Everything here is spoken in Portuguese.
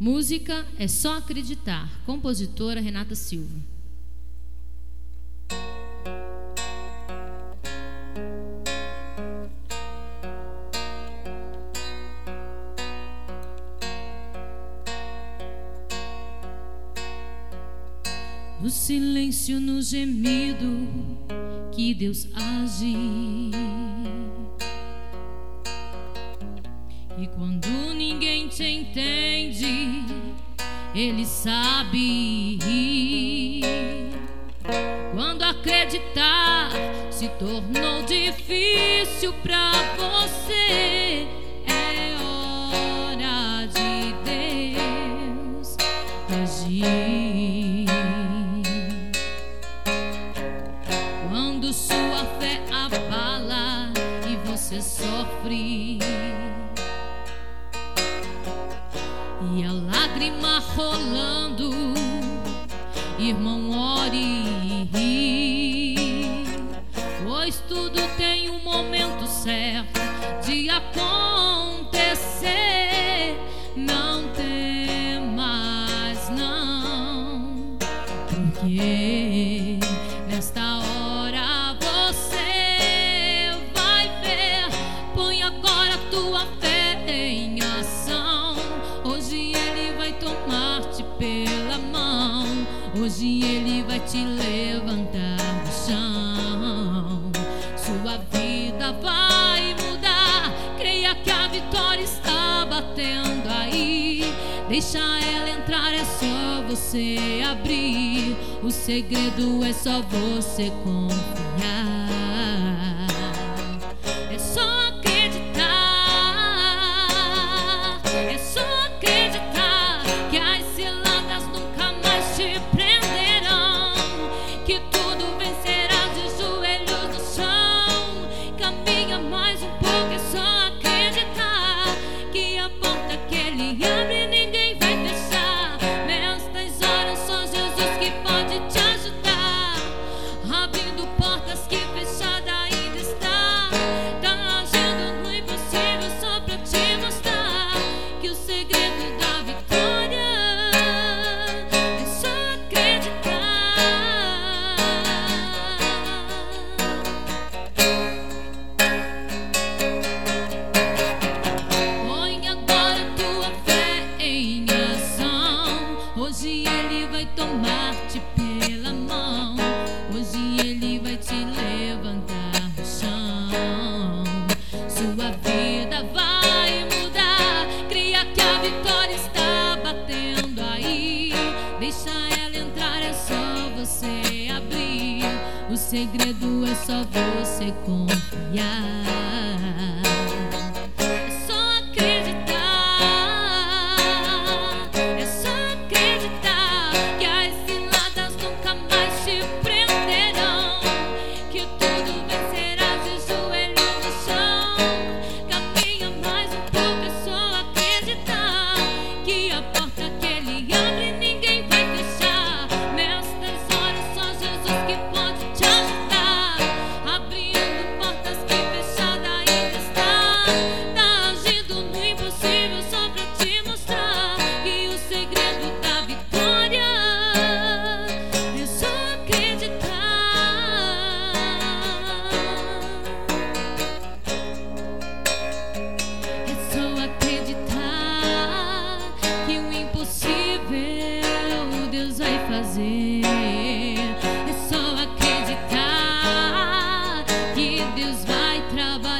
Música É Só Acreditar, compositora Renata Silva. No silêncio, no gemido, que Deus age. E quando ninguém te entende, Ele sabe. Quando acreditar se tornou difícil pra você, é hora de Deus agir. Quando sua fé abala e você sofre, e a lágrima rolando, irmão, ore, pois tudo tem um momento certo de acontecer. Não temas, não, porque nesta hora você vai ver. Põe agora tua fé em ação. Hoje Ele vai tomar-te pela mão. Hoje Ele vai te levantar do chão. Sua vida vai mudar. Creia que a vitória está batendo aí. Deixa ela entrar, é só você abrir. O segredo é só você confiar. É só acreditar. É só acreditar que as ciladas nunca mais te prenderão. Que tudo vencerá de joelhos no chão. Caminha mais um pouco, é só acreditar que a porta que Ele abre ninguém vai fechar. Nestas horas só Jesus que pode te ajudar, abrindo portas que fechada ainda está. Tá agindo no impossível só pra te mostrar que o segredo da vitória é só acreditar. Põe agora tua fé em ação. Hoje Ele vai tomar-te pela mão. Hoje Ele vai te levantar do chão. Sua vida vai mudar. Creia que a vitória está batendo aí. Deixa ela entrar, é só você abrir. O segredo é só você confiar. É só acreditar. É só acreditar que as ciladas nunca mais te prenderão. Que tudo vencerá de joelhos no chão. Caminha mais um pouco, é só acreditar que a porta que Ele abre ninguém vai fechar. Nestas horas só Jesus que pode te ajudar, abrindo portas que fechada ainda está. Tá agindo no impossível só pra te mostrar que o segredo da vitória é só acreditar. É só acreditar que o impossível Deus vai fazer. É só acreditar que Deus vai trabalhar.